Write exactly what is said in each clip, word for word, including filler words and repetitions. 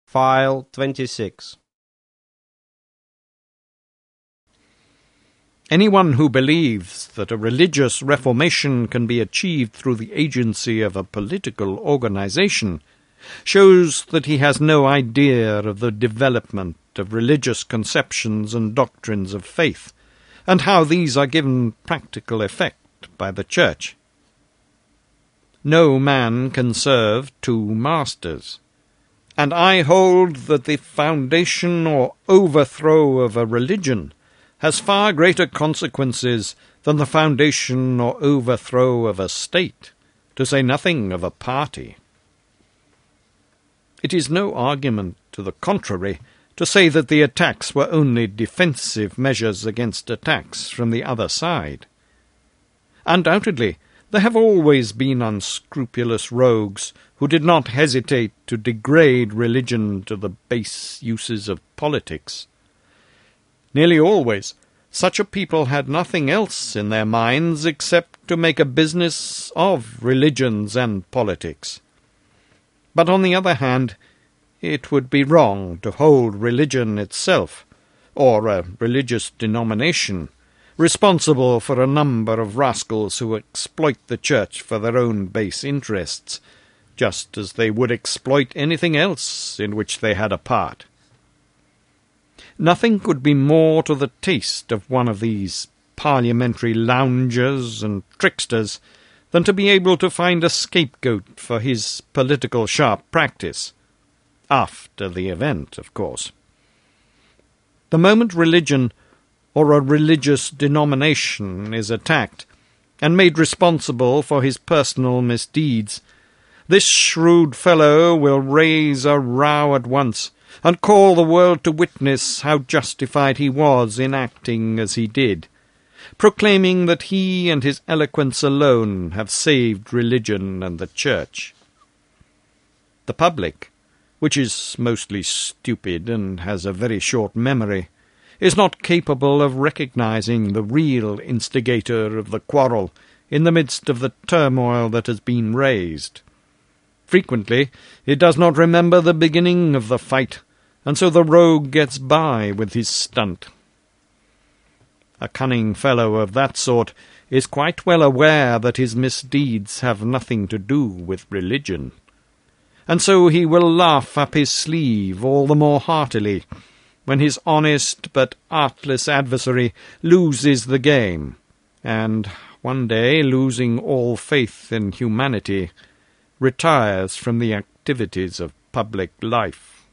File twenty-six. Anyone who believes that a religious reformation can be achieved through the agency of a political organization shows that he has no idea of the development of religious conceptions and doctrines of faith, and how these are given practical effect by the Church. No man can serve two masters, and I hold that the foundation or overthrow of a religion has far greater consequences than the foundation or overthrow of a state, to say nothing of a party. It is no argument to the contrary to say that the attacks were only defensive measures against attacks from the other side. Undoubtedly, there have always been unscrupulous rogues who did not hesitate to degrade religion to the base uses of politics. Nearly always, such a people had nothing else in their minds except to make a business of religions and politics. But on the other hand, it would be wrong to hold religion itself, or a religious denomination, responsible for a number of rascals who exploit the Church for their own base interests, just as they would exploit anything else in which they had a part. Nothing could be more to the taste of one of these parliamentary loungers and tricksters than to be able to find a scapegoat for his political sharp practice. After the event, of course. The moment religion or a religious denomination is attacked and made responsible for his personal misdeeds, this shrewd fellow will raise a row at once and call the world to witness how justified he was in acting as he did, proclaiming that he and his eloquence alone have saved religion and the Church. The public, which is mostly stupid and has a very short memory, is not capable of recognizing the real instigator of the quarrel in the midst of the turmoil that has been raised. Frequently it does not remember the beginning of the fight, and so the rogue gets by with his stunt. A cunning fellow of that sort is quite well aware that his misdeeds have nothing to do with religion, and so he will laugh up his sleeve all the more heartily when his honest but artless adversary loses the game, and, one day losing all faith in humanity, retires from the activities of public life.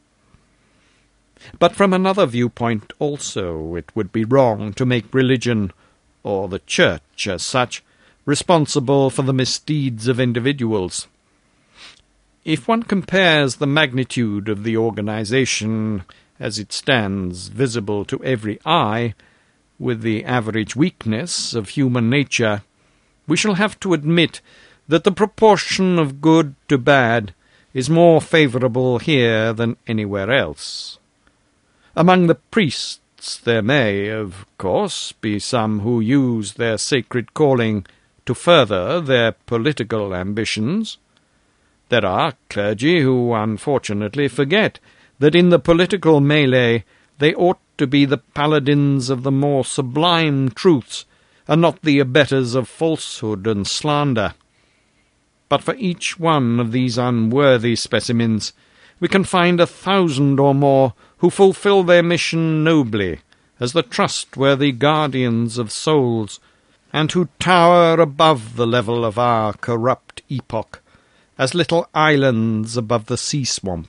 But from another viewpoint also it would be wrong to make religion, or the Church as such, responsible for the misdeeds of individuals. If one compares the magnitude of the organization as it stands visible to every eye with the average weakness of human nature, we shall have to admit that the proportion of good to bad is more favourable here than anywhere else. Among the priests there may, of course, be some who use their sacred calling to further their political ambitions. There are clergy who unfortunately forget that in the political melee they ought to be the paladins of the more sublime truths, and not the abettors of falsehood and slander. But for each one of these unworthy specimens we can find a thousand or more who fulfil their mission nobly, as the trustworthy guardians of souls, and who tower above the level of our corrupt epoch, as little islands above the sea-swamp.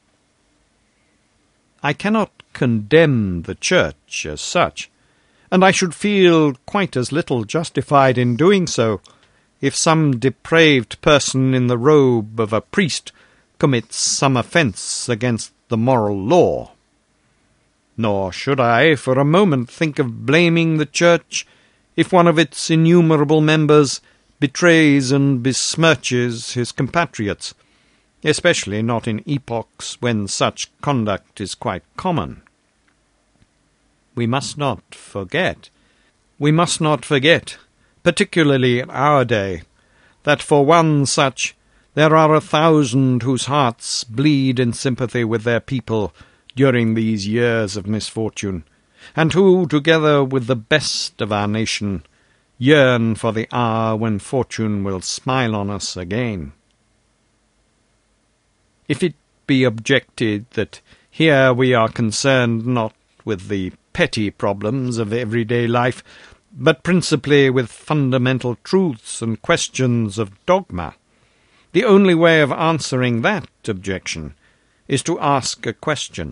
I cannot condemn the Church as such, and I should feel quite as little justified in doing so if some depraved person in the robe of a priest commits some offence against the moral law. Nor should I for a moment think of blaming the Church if one of its innumerable members betrays and besmirches his compatriots, especially not in epochs when such conduct is quite common. We must not forget, we must not forget, particularly in our day, that for one such There are a thousand whose hearts bleed in sympathy with their people during these years of misfortune, and who, together with the best of our nation, yearn for the hour when fortune will smile on us again. If it be objected that here we are concerned not with the petty problems of everyday life, but principally with fundamental truths and questions of dogma, the only way of answering that objection is to ask a question.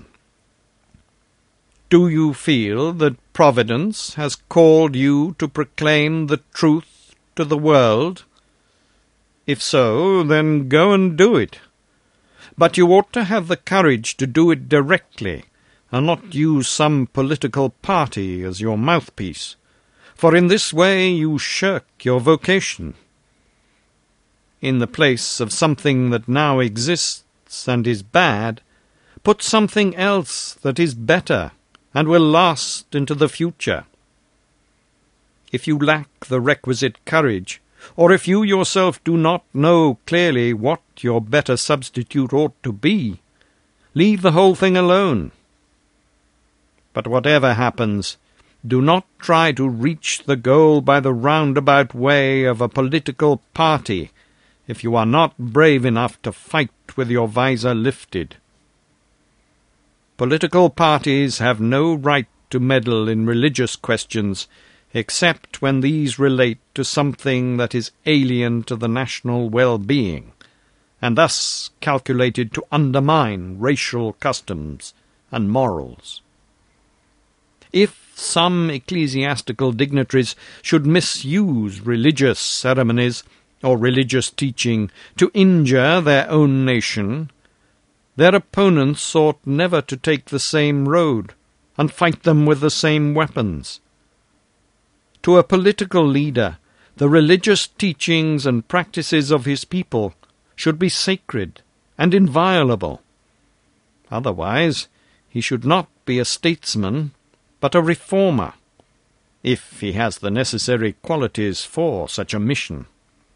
Do you feel that Providence has called you to proclaim the truth to the world? If so, then go and do it. But you ought to have the courage to do it directly, and not use some political party as your mouthpiece, for in this way you shirk your vocation. In the place of something that now exists and is bad, put something else that is better and will last into the future. If you lack the requisite courage, or if you yourself do not know clearly what your better substitute ought to be, leave the whole thing alone. But whatever happens, do not try to reach the goal by the roundabout way of a political party if you are not brave enough to fight with your visor lifted. Political parties have no right to meddle in religious questions except when these relate to something that is alien to the national well-being, and thus calculated to undermine racial customs and morals. If some ecclesiastical dignitaries should misuse religious ceremonies or religious teaching to injure their own nation, their opponents ought never to take the same road and fight them with the same weapons. To a political leader, the religious teachings and practices of his people should be sacred and inviolable. Otherwise, he should not be a statesman, but a reformer, if he has the necessary qualities for such a mission.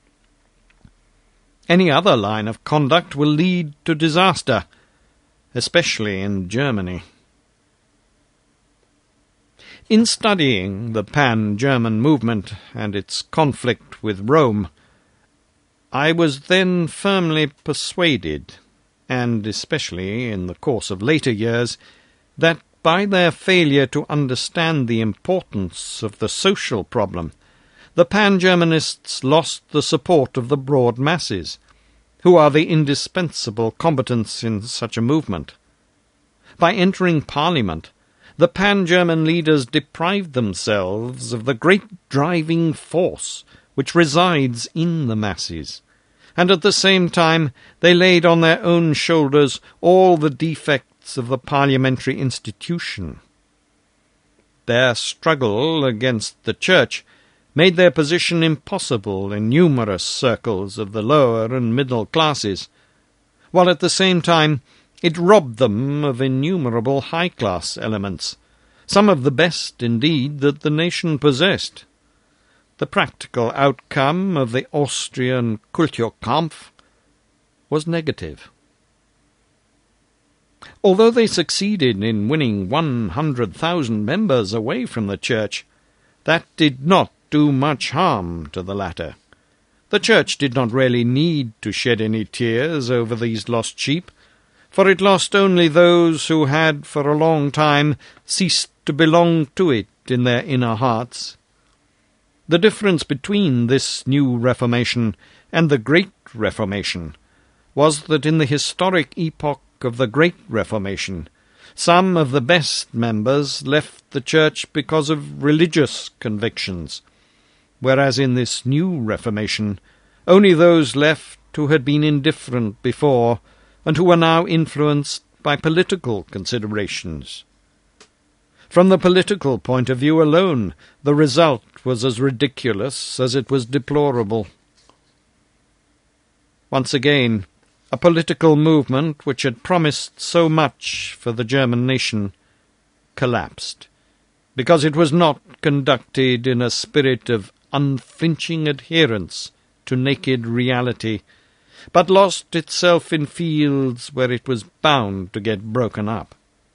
Any other line of conduct will lead to disaster, especially in Germany. In studying the pan-German movement and its conflict with Rome, I was then firmly persuaded, and especially in the course of later years, that by their failure to understand the importance of the social problem, the pan-Germanists lost the support of the broad masses, who are the indispensable combatants in such a movement. By entering Parliament, the pan-German leaders deprived themselves of the great driving force which resides in the masses, and at the same time they laid on their own shoulders all the defects of the parliamentary institution. Their struggle against the Church made their position impossible in numerous circles of the lower and middle classes, while at the same time it robbed them of innumerable high-class elements, some of the best, indeed, that the nation possessed. The practical outcome of the Austrian Kulturkampf was negative. Although they succeeded in winning one hundred thousand members away from the Church, that did not do much harm to the latter. The Church did not really need to shed any tears over these lost sheep, for it lost only those who had for a long time ceased to belong to it in their inner hearts. The difference between this new Reformation and the Great Reformation was that in the historic epoch of the Great Reformation, some of the best members left the Church because of religious convictions, whereas in this new Reformation only those left who had been indifferent before and who were now influenced by political considerations. From the political point of view alone, the result was as ridiculous as it was deplorable. Once again, a political movement which had promised so much for the German nation collapsed, because it was not conducted in a spirit of unflinching adherence to naked reality, but lost itself in fields where it was bound to get broken up.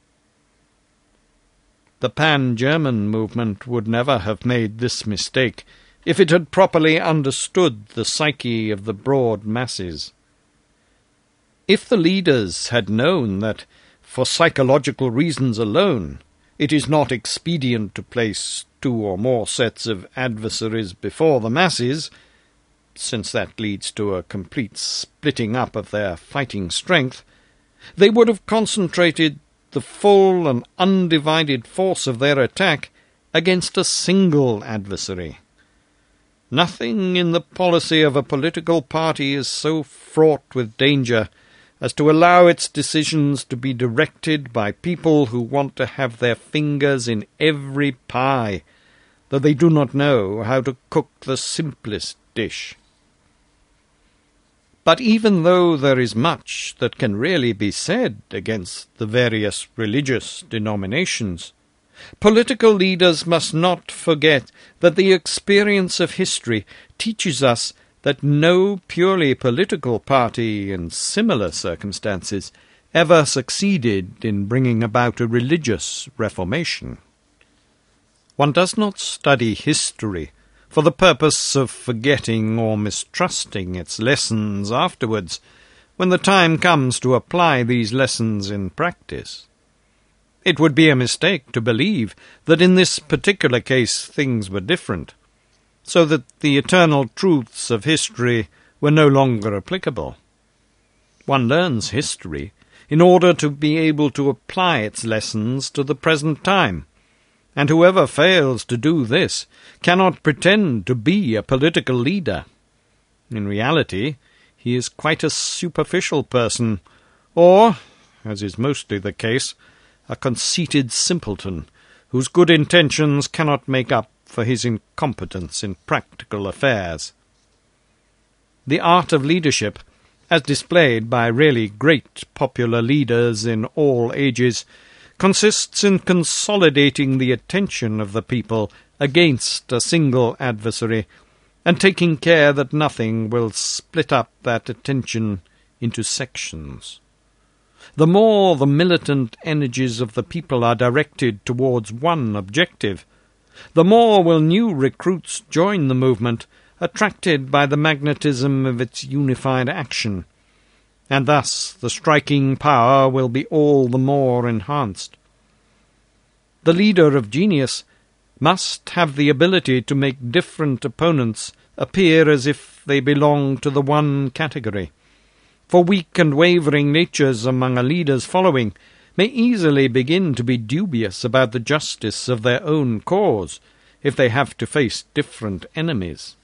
The Pan-German movement would never have made this mistake if it had properly understood the psyche of the broad masses. If the leaders had known that, for psychological reasons alone, it is not expedient to place two or more sets of adversaries before the masses, since that leads to a complete splitting up of their fighting strength, they would have concentrated the full and undivided force of their attack against a single adversary. Nothing in the policy of a political party is so fraught with danger as to allow its decisions to be directed by people who want to have their fingers in every pie, though they do not know how to cook the simplest dish. But even though there is much that can really be said against the various religious denominations, political leaders must not forget that the experience of history teaches us that no purely political party in similar circumstances ever succeeded in bringing about a religious reformation. One does not study history for the purpose of forgetting or mistrusting its lessons afterwards, when the time comes to apply these lessons in practice. It would be a mistake to believe that in this particular case things were different, so that the eternal truths of history were no longer applicable. One learns history in order to be able to apply its lessons to the present time, and whoever fails to do this cannot pretend to be a political leader. In reality, he is quite a superficial person, or, as is mostly the case, a conceited simpleton, whose good intentions cannot make up for his incompetence in practical affairs. The art of leadership, as displayed by really great popular leaders in all ages, consists in consolidating the attention of the people against a single adversary, and taking care that nothing will split up that attention into sections. The more the militant energies of the people are directed towards one objective, the more will new recruits join the movement, attracted by the magnetism of its unified action, and thus the striking power will be all the more enhanced. The leader of genius must have the ability to make different opponents appear as if they belong to the one category, for weak and wavering natures among a leader's following may easily begin to be dubious about the justice of their own cause if they have to face different enemies.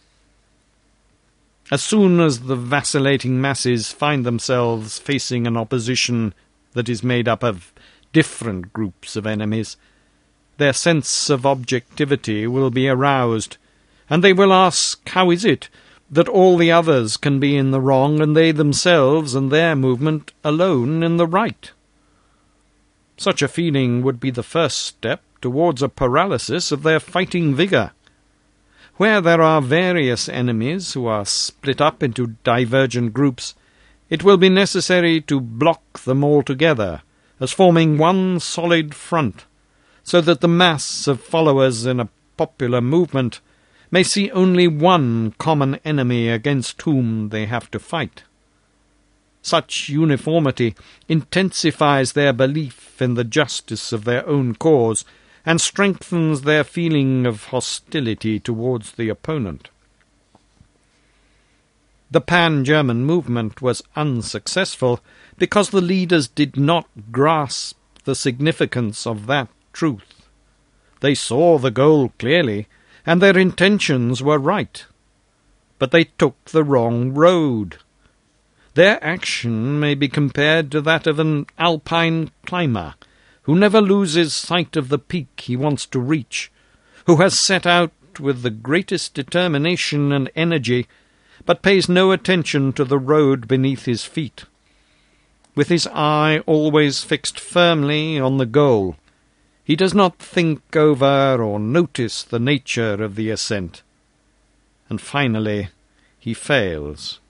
As soon as the vacillating masses find themselves facing an opposition that is made up of different groups of enemies, their sense of objectivity will be aroused, and they will ask, how is it that all the others can be in the wrong and they themselves and their movement alone in the right? Such a feeling would be the first step towards a paralysis of their fighting vigour. Where there are various enemies who are split up into divergent groups, it will be necessary to block them all together, as forming one solid front, so that the mass of followers in a popular movement may see only one common enemy against whom they have to fight. Such uniformity intensifies their belief in the justice of their own cause and strengthens their feeling of hostility towards the opponent. The Pan-German movement was unsuccessful because the leaders did not grasp the significance of that truth. They saw the goal clearly, and their intentions were right, but they took the wrong road. Their action may be compared to that of an alpine climber, who never loses sight of the peak he wants to reach, who has set out with the greatest determination and energy, but pays no attention to the road beneath his feet. With his eye always fixed firmly on the goal, he does not think over or notice the nature of the ascent, and finally he fails.